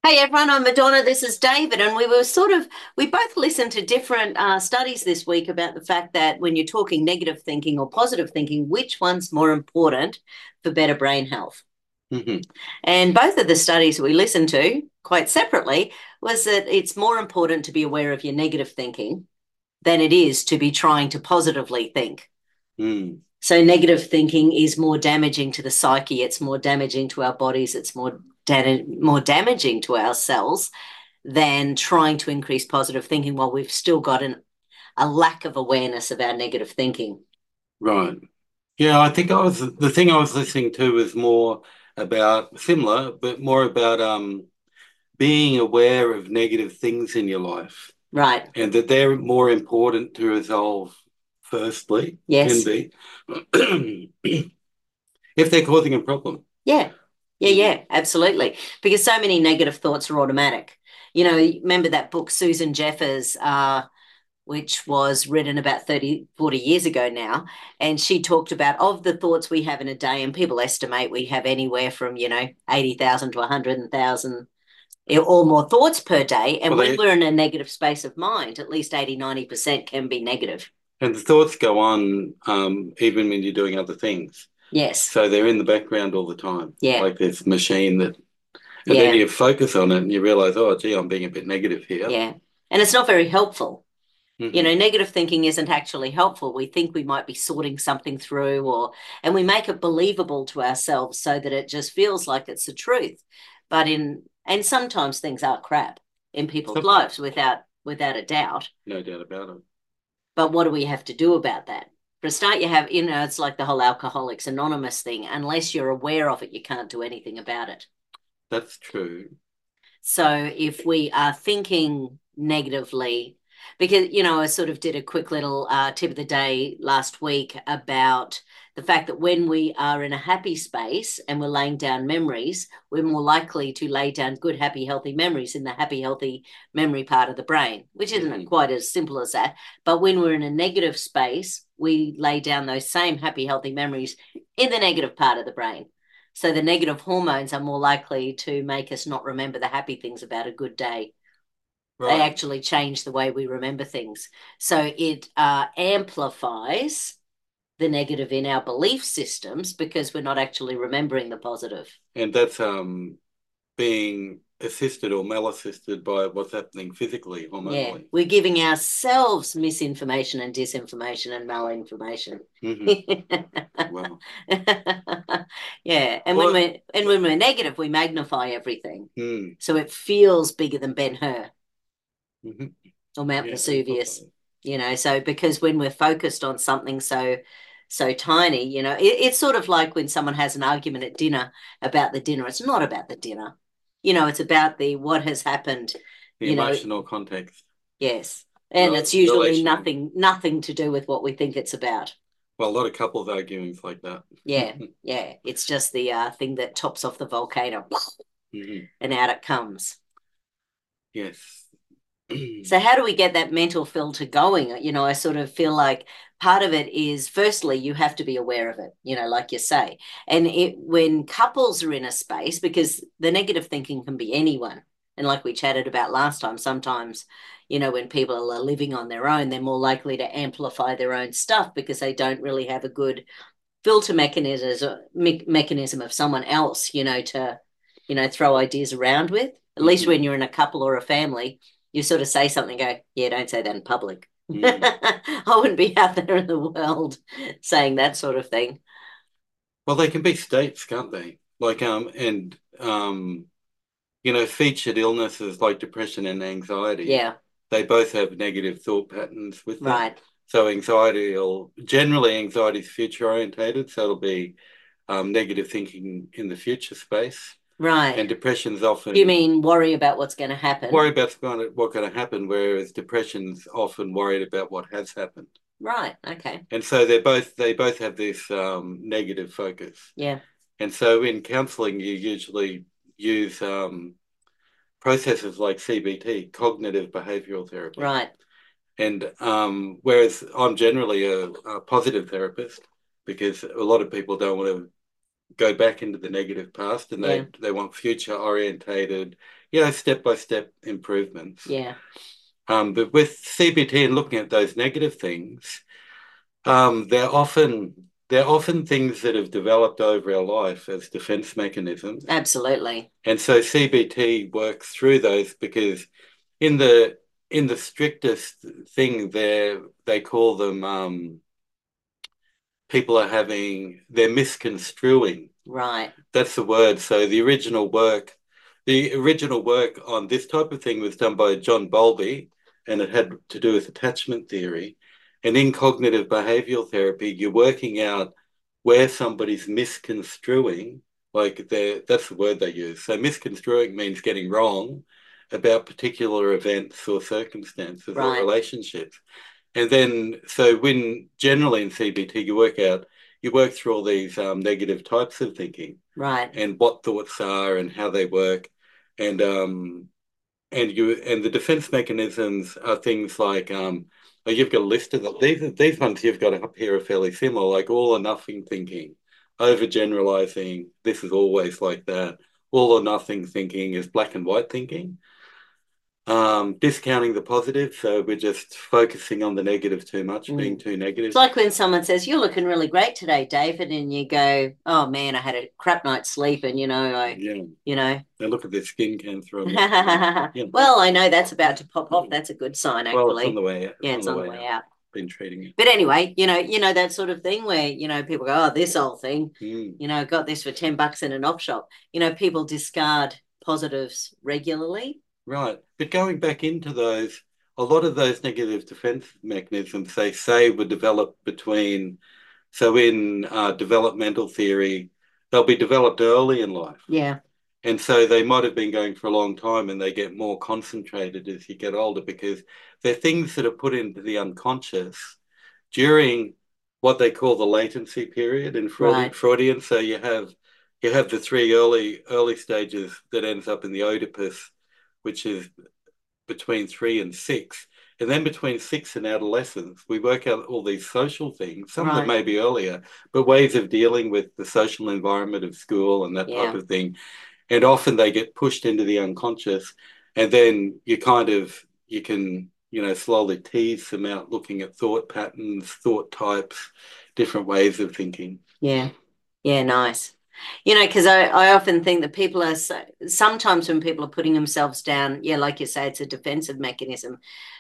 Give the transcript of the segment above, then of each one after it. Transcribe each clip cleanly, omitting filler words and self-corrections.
Hey everyone, I'm Madonna. This is David, and we both listened to different studies this week about the fact that when you're talking negative thinking or positive thinking, which one's more important for better brain health? Hmm. And both of the studies we listened to, quite separately, was that it's more important to be aware of your negative thinking than it is to be trying to positively think. Mm. So negative thinking is more damaging to the psyche. It's more damaging to our bodies. It's more damaging to our cells than trying to increase positive thinking while we've still got a lack of awareness of our negative thinking. Right. Yeah, I think the thing I was listening to was more about similar, but more about being aware of negative things in your life Right. and that they're more important to resolve firstly, can Yes. be, if they're causing a problem. Yeah. Yeah, Mm. yeah, absolutely. Because so many negative thoughts are automatic. You know, remember that book, Susan Jeffers, which was written about 30, 40 years ago now. And she talked about of the thoughts we have in a day, and people estimate we have anywhere from, 80,000 to 100,000 or more thoughts per day. And Well, when they we're in a negative space of mind, at least 80, 90% can be negative. and the thoughts go on even when you're doing other things. Yes. So they're in the background all the time, Yeah. like this machine that, and then Yeah. you focus on it and you realize, oh, gee, I'm being a bit negative here. Yeah. And it's not very helpful. Hmm. Negative thinking isn't actually helpful. We think we might be sorting something through and we make it believable to ourselves so that it just feels like it's the truth. And sometimes things are crap in people's So, lives without a doubt. no doubt about it. But what do we have to do about that? For a start, it's like the whole Alcoholics Anonymous thing. Unless you're aware of it, you can't do anything about it. That's true. So if we are thinking negatively, because, I sort of did a quick little tip of the day last week about the fact that when we are in a happy space and we're laying down memories, we're more likely to lay down good, happy, healthy memories in the happy, healthy memory part of the brain, which isn't Hmm. quite as simple as that. But when we're in a negative space, we lay down those same happy, healthy memories in the negative part of the brain. So the negative hormones are more likely to make us not remember the happy things about a good day. They Right. actually change the way we remember things. So it amplifies the negative in our belief systems because we're not actually remembering the positive. And that's being assisted or mal-assisted by what's happening physically, Yeah, hormonally. we're giving ourselves misinformation and disinformation and malinformation. Hmm. Wow. Yeah, and when Well, we're negative, we magnify everything, mm, so it feels bigger than Ben Hur hmm. or Mount Yeah. Vesuvius. So because when we're focused on something so tiny, it's sort of like when someone has an argument at dinner about the dinner. It's not about the dinner, it's about the what has happened. The You know, emotional context, Yes. And it's usually relational. nothing to do with what we think it's about. Well, a lot of couples arguings like that. Yeah. Yeah. It's just the thing that tops off the volcano Hmm. and out it comes. Yes. So how do we get that mental filter going? I sort of feel like part of it is firstly you have to be aware of it, like you say. And when couples are in a space, because the negative thinking can be anyone. And like we chatted about last time, sometimes, when people are living on their own, they're more likely to amplify their own stuff because they don't really have a good filter mechanism of someone else, to, throw ideas around with. At least Hmm. when you're in a couple or a family, you sort of say something, go, yeah, don't say that in public. Hmm. I wouldn't be out there in the world saying that sort of thing. Well, they can be states, can't they? Like, and featured illnesses like depression and anxiety, Yeah, they both have negative thought patterns with them. right, So anxiety is future orientated, so it'll be negative thinking in the future space. right. And depression's You often mean worry about what's going to worry happen? about what's going to happen, whereas depression's often worried about what has happened. Right, okay. And so they both have this negative focus. Yeah, And so in counselling, you usually use processes like CBT, cognitive behavioural therapy. right. And whereas I'm generally a positive therapist, because a lot of people don't want to go back into the negative past and Yeah, they want future orientated, step-by-step improvements. Yeah. But with CBT and looking at those negative things, they're often things that have developed over our life as defense mechanisms. Absolutely. And so CBT works through those because in the strictest thing there, they call them they're misconstruing. Right. That's the word. So the original work on this type of thing was done by John Bowlby, and it had to do with attachment theory. And in cognitive behavioral therapy, you're working out where somebody's misconstruing, that's the word they use. So misconstruing means getting wrong about particular events or circumstances or Right. relationships. And then, so when generally in CBT, you work through all these negative types of thinking Right. and what thoughts are and how they work. And the defense mechanisms are things like you've got a list of them. These ones you've got up here are fairly similar, like all or nothing thinking, overgeneralizing, this is always like that. All or nothing thinking is black and white thinking. Discounting the positive, so we're just focusing on the negative too much, being too negative. It's like when someone says, "You're looking really great today, David," and you go, "Oh man, I had a crap night's sleep, and They look at their skin cancer. Well, I know that's about to pop off. That's a good sign, actually. Well, it's on the way out. Yeah, it's on the way out. Been treating it. But anyway, that sort of thing where, people go, "Oh, this old thing, got this for $10 in an op shop." People discard positives regularly. Right. But going back into those, a lot of those negative defense mechanisms, they say, were developed so in developmental theory, they'll be developed early in life. Yeah. And so they might have been going for a long time, and they get more concentrated as you get older because they're things that are put into the unconscious during what they call the latency period in Freudian. So you have the three early stages that ends up in the Oedipus, which is between 3 and 6. And then between 6 and adolescence, we work out all these social things, some of them may be earlier, but ways of dealing with the social environment of school and that type of thing. And often they get pushed into the unconscious, and then you can, slowly tease them out, looking at thought patterns, thought types, different ways of thinking. Yeah. Yeah, nice. Because I often think that people are sometimes when people are putting themselves down, like you say, it's a defensive mechanism.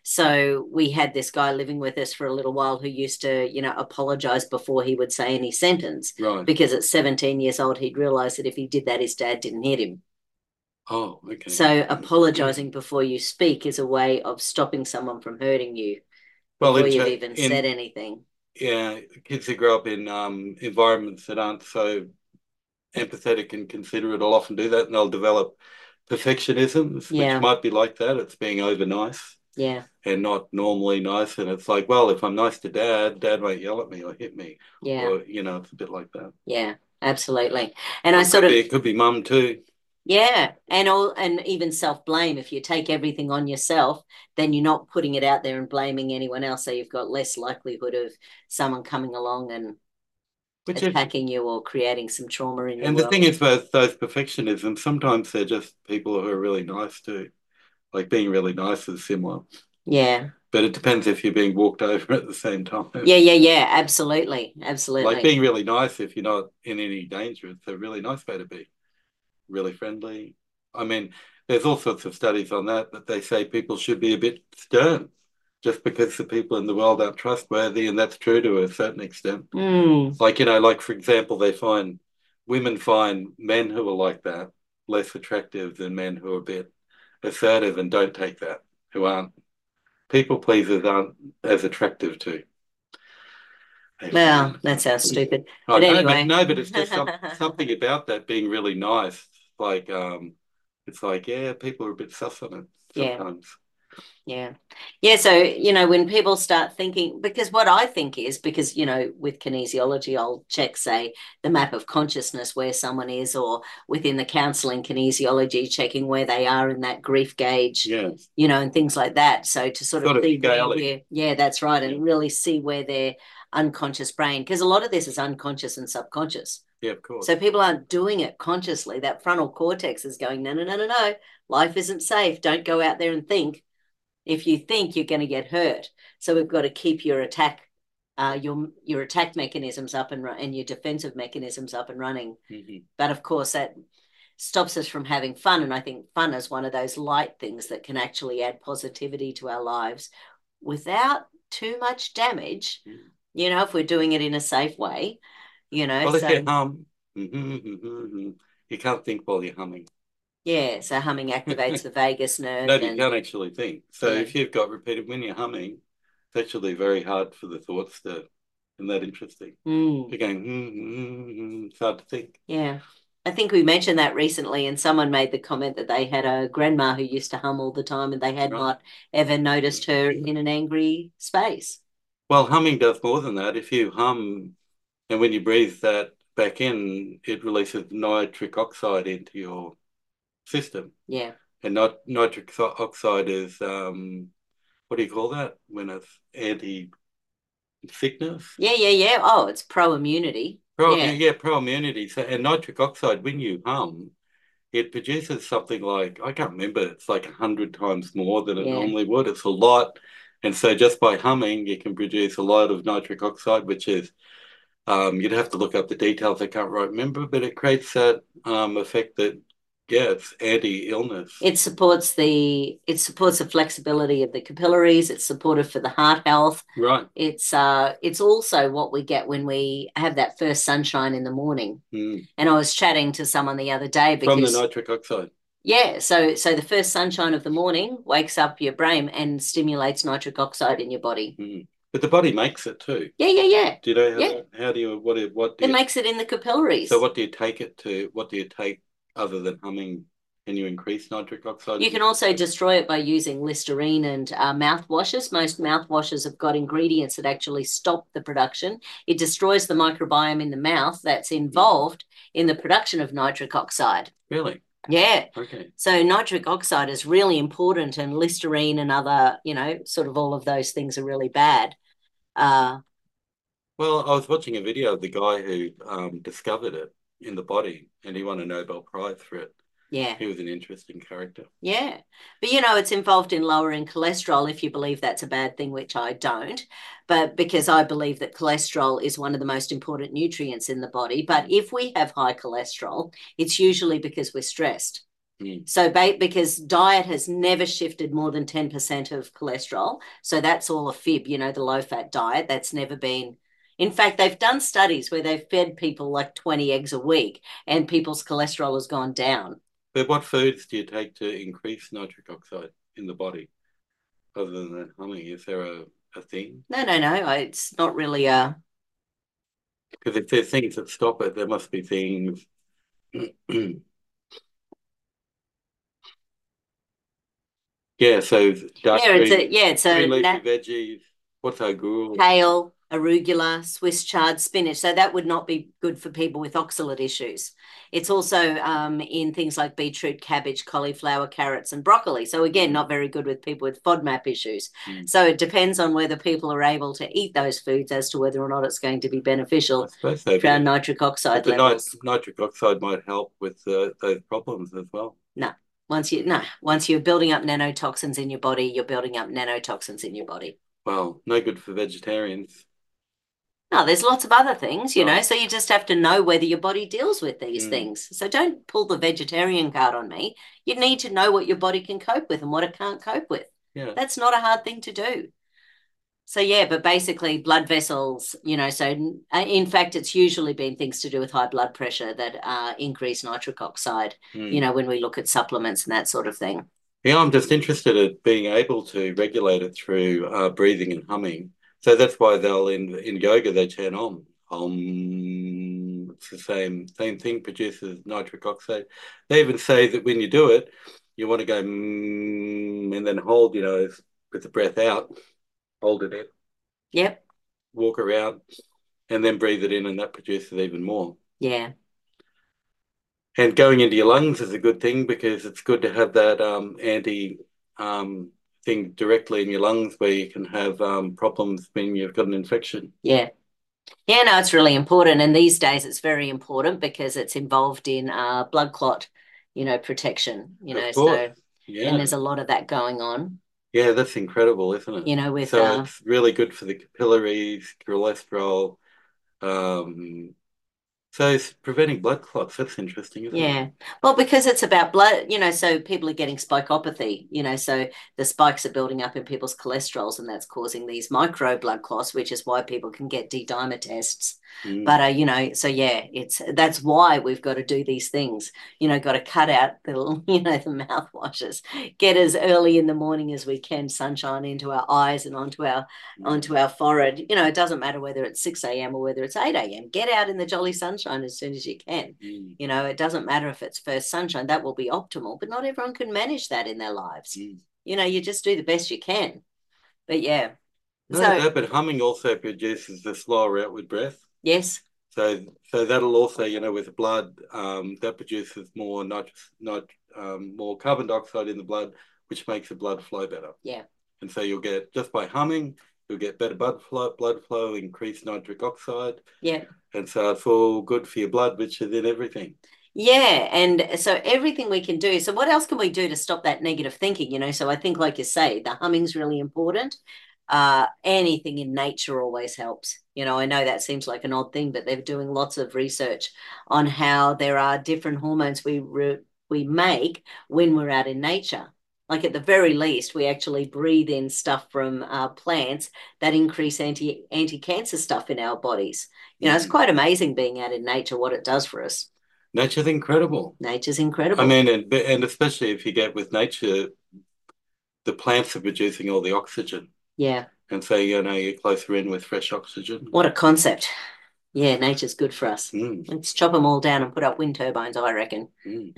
So we had this guy living with us for a little while who used to, apologize before he would say any sentence. Right. Because at 17 years old, he'd realized that if he did that, his dad didn't hit him. Oh, okay. So apologizing before you speak is a way of stopping someone from hurting you before you've even said anything. Yeah, kids who grow up in environments that aren't so empathetic and considerate will often do that, and they'll develop perfectionisms, which might be like that. It's being over nice. Yeah. And not normally nice. And it's like, well, if I'm nice to dad won't yell at me or hit me. Yeah. Or, it's a bit like that. Yeah, absolutely. And it could be mum too. Yeah, and even self-blame. If you take everything on yourself, then you're not putting it out there and blaming anyone else. So you've got less likelihood of someone coming along and attacking you or creating some trauma in you. And the thing is, those perfectionisms, sometimes they're just people who are really nice too. Like being really nice is similar. Yeah. But it depends if you're being walked over at the same time. Yeah. Absolutely. Like being really nice if you're not in any danger. It's a really nice way to be. Really friendly. I mean, there's all sorts of studies on that they say people should be a bit stern just because the people in the world aren't trustworthy, and that's true to a certain extent. Like for example, women find men who are like that less attractive than men who are a bit assertive and don't take that, who aren't people pleasers, aren't as attractive too. Well, that sounds stupid. But anyway. But it's just something about that being really nice. Like, it's like, people are a bit sus on it sometimes. Yeah. So, when people start thinking, because what I think is, because, with kinesiology, I'll check, say, the map of consciousness where someone is, or within the counseling kinesiology, checking where they are in that grief gauge, and things like that. So to sort of see where, that's right, and really see where their unconscious brain, because a lot of this is unconscious and subconscious. Yeah, of course. So people aren't doing it consciously. That frontal cortex is going, no, no, no, no, no. Life isn't safe. Don't go out there and think. If you think, you're going to get hurt. So we've got to keep your attack mechanisms up and your defensive mechanisms up and running. Mm-hmm. But of course, that stops us from having fun. And I think fun is one of those light things that can actually add positivity to our lives without too much damage. If we're doing it in a safe way, Well, if you so hum, you can't think while you're humming. yeah, so humming activates the vagus No, nerve you and can't actually think. So yeah. if you've got repeated when you're humming, it's actually very hard for the thoughts to, isn't that interesting? You're going, it's hard to think. Yeah. I think we mentioned that recently, and someone made the comment that they had a grandma who used to hum all the time and they had Right. not ever noticed her in an angry space. Well, humming does more than that. If you hum and when you breathe that back in, it releases nitric oxide into your system. Yeah. And not nitric oxide is what do you call that when it's anti-sickness? Yeah, yeah, yeah. Oh, it's pro immunity. Yeah. Yeah, pro-immunity. So, and nitric oxide, when you hum, it produces something like, I can't remember, it's like 100 times more than it Yeah. normally would. It's a lot. And so just by humming, you can produce a lot of nitric oxide, which is, you'd have to look up the details. I can't right remember, but it creates that effect that, yeah, it's anti-illness. It supports the flexibility of the capillaries. It's supportive for the heart health. Right. It's also what we get when we have that first sunshine in the morning. Mm. And I was chatting to someone the other day From the because nitric oxide. yeah, so the first sunshine of the morning wakes up your brain and stimulates nitric oxide in your body. Mm. But the body makes it too. Yeah, yeah, yeah. Do you know how Yeah. how do you what do It you makes it in the capillaries. so what do you take it to? What do you take other than humming? Can you increase nitric oxide? You can also destroy it by using Listerine and mouthwashes. Most mouthwashes have got ingredients that actually stop the production. It destroys the microbiome in the mouth that's involved in the production of nitric oxide. Really? Yeah. Okay. So nitric oxide is really important, and Listerine and other, sort of all of those things are really bad. Well, I was watching a video of the guy who discovered it in the body, and he won a Nobel Prize for it. Yeah. He was an interesting character. Yeah. But it's involved in lowering cholesterol if you believe that's a bad thing, which I don't. But because I believe that cholesterol is one of the most important nutrients in the body. But if we have high cholesterol, it's usually because we're stressed. So because diet has never shifted more than 10% of cholesterol. So that's all a fib, the low fat diet. That's never been. In fact, they've done studies where they've fed people like 20 eggs a week and people's cholesterol has gone down. But what foods do you take to increase nitric oxide in the body other than that humming? Is there a thing? No, no, no. It's not really Because if there's things that stop it, there must be things. Yeah, so dark it's a green leafy veggies. What's our ghoul? kale, arugula, Swiss chard, spinach. So that would not be good for people with oxalate issues. It's also in things like beetroot, cabbage, cauliflower, carrots, and broccoli. So again, not very good with people with FODMAP issues. So it depends on whether people are able to eat those foods as to whether or not it's going to be beneficial so, for our nitric oxide levels. Nitric oxide might help with those problems as well. No. Once you're building up nanotoxins in your body, you're building up nanotoxins in your body. Well, no good for vegetarians. No, there's lots of other things, so you just have to know whether your body deals with these things. So don't pull the vegetarian card on me. You need to know what your body can cope with and what it can't cope with. Yeah. That's not a hard thing to do. So, yeah, but basically blood vessels, so in fact, it's usually been things to do with high blood pressure that increase nitric oxide, when we look at supplements and that sort of thing. Yeah, I'm just interested in being able to regulate it through breathing and humming. So that's why they'll in yoga they chant Om. It's the same thing, produces nitric oxide. They even say that when you do it, you want to go and then hold, with the breath out, hold it in. Yep. Walk around and then breathe it in, and that produces even more. Yeah. And going into your lungs is a good thing because it's good to have that anti thing directly in your lungs where you can have problems when you've got an infection. Yeah. Yeah, no, it's really important. And these days it's very important because it's involved in blood clot, protection, Of course. so, and Yeah. there's a lot of that going on, Yeah, that's incredible, isn't it? with, So it's really good for the capillaries, cholesterol. Um, so it's preventing blood clots. That's interesting, isn't it? yeah. Well, because it's about blood, so people are getting spikopathy, so the spikes are building up in people's cholesterols and that's causing these micro blood clots, which is why people can get D-dimer tests. But, Mm. so yeah, that's why we've got to do these things, got to cut out the, the mouthwashes, get as early in the morning as we can, sunshine into our eyes and onto our forehead. It doesn't matter whether it's 6 a.m. or whether it's 8 a.m. Get out in the jolly sunshine as soon as you can. Mm. It doesn't matter if it's first sunshine, that will be optimal, but not everyone can manage that in their lives. Mm. You just do the best you can. But yeah. Not only So, that, but humming also produces the slower outward breath. yes. So that'll also, with blood, that produces more carbon dioxide in the blood, which makes the blood flow better. Yeah. And so you'll get, just by humming, you'll get better blood flow, increased nitric oxide. Yeah. And so it's all good for your blood, which is in everything. Yeah, and so everything we can do. So what else can we do to stop that negative thinking? So I think, like you say, the humming's really important. Anything in nature always helps. I know that seems like an odd thing, but they're doing lots of research on how there are different hormones we make when we're out in nature. Like at the very least, we actually breathe in stuff from plants that increase anti-cancer stuff in our bodies. It's quite amazing being out in nature, what it does for us. Nature's incredible. Nature's I incredible. mean, and especially if you get with nature, the plants are producing all the oxygen. Yeah. And so, you're closer in with fresh oxygen. What a concept. Yeah, nature's good for us. Mm. Let's chop them all down and put up wind turbines, I reckon. Mm.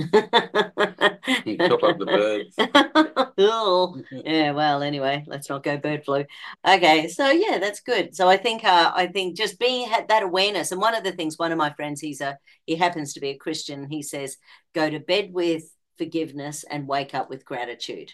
Chop up the birds. Yeah, well, anyway, let's not go bird flu. Okay, so yeah, that's good. So I think just being that awareness, and one of the things, one of my friends, he happens to be a Christian. He says, go to bed with forgiveness and wake up with gratitude.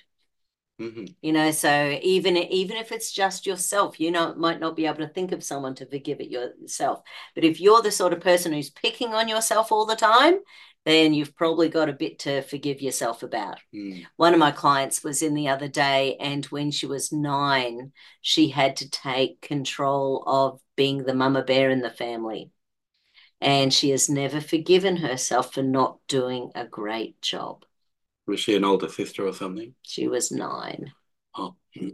So even if it's just yourself, might not be able to think of someone to forgive it yourself. But if you're the sort of person who's picking on yourself all the time, then you've probably got a bit to forgive yourself about. One of my clients was in the other day, and when she was 9, she had to take control of being the mama bear in the family. And she has never forgiven herself for not doing a great job. Was she an older sister or something? She was 9. Oh.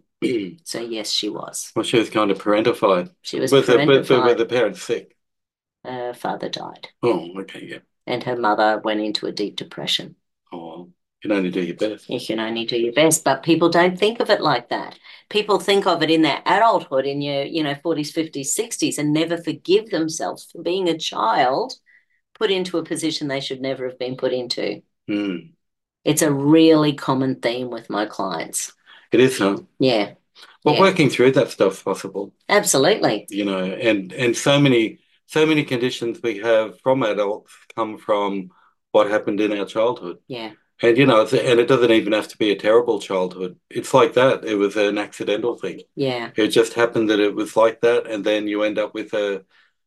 So yes, she was. Well, she was kind of parentified. She was Were parentified. the parents sick? Her father died. Oh, okay, yeah. And her mother went into a deep depression. Oh, you can only do your best. You can only do your best, but people don't think of it like that. People think of it in their adulthood, in your, 40s, 50s, 60s, and never forgive themselves for being a child put into a position they should never have been put into. Mm. It's a really common theme with my clients. It is, huh? Yeah. Well, yeah. Working through that stuff's possible. Absolutely. And so many conditions we have from adults come from what happened in our childhood. Yeah. And it doesn't even have to be a terrible childhood. It's like that. It was an accidental thing. Yeah. It just happened that it was like that, and then you end up with an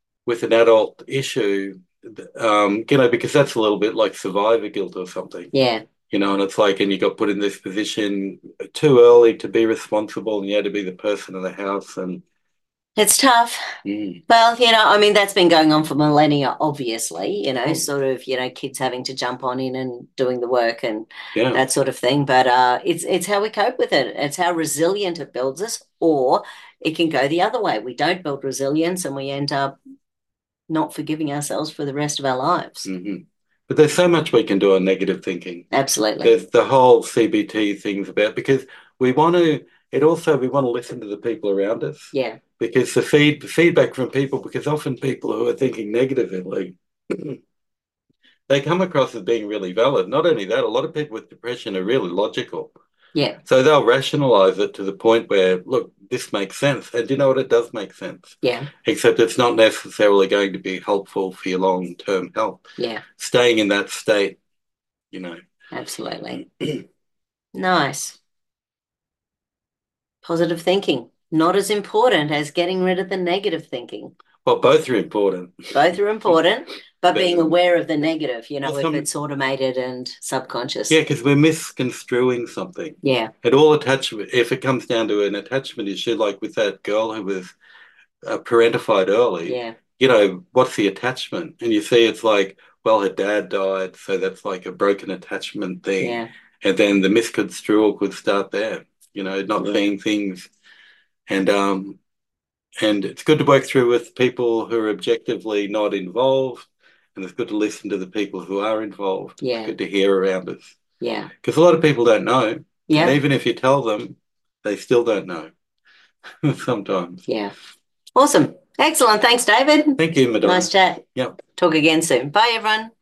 adult issue. Because that's a little bit like survivor guilt or something. Yeah. And it's like, and you got put in this position too early to be responsible, and you had to be the person of the house, and it's tough. Well, that's been going on for millennia, obviously, sort of, kids having to jump on in and doing the work and that sort of thing. But it's how we cope with it. It's how resilient it builds us, or it can go the other way. We don't build resilience and we end up not forgiving ourselves for the rest of our lives. Mm-hmm. But there's so much we can do on negative thinking. Absolutely. There's the whole CBT things about, because we want to listen to the people around us. Yeah. Because the feedback from people, because often people who are thinking negatively, they come across as being really valid. Not only that, a lot of people with depression are really logical. Yeah. So they'll rationalize it to the point where, look, this makes sense. And you know what? It does make sense. Yeah. Except it's not necessarily going to be helpful for your long-term health. Yeah. Staying in that state, Absolutely. Nice. Positive thinking. Not as important as getting rid of the negative thinking. Well, both are important. Both are important, but being But- aware of the negative, you know, Well, if some- it's automated and subconscious. Yeah, because we're misconstruing something. Yeah. And all attachment, if it comes down to an attachment issue, like with that girl who was parentified early, Yeah. you know, what's the attachment? And you see it's like, well, her dad died, so that's like a broken attachment thing. Yeah. And then the misconstrual could start there, you know, not Yeah. seeing things. And it's good to work through with people who are objectively not involved. And it's good to listen to the people who are involved. Yeah. It's good to hear around us. Yeah. Because a lot of people don't know. Yeah. And even if you tell them, they still don't know sometimes. Yeah. Awesome. Excellent. Thanks, David. Thank you, Madonna. Nice chat. Yep. Talk again soon. Bye, everyone.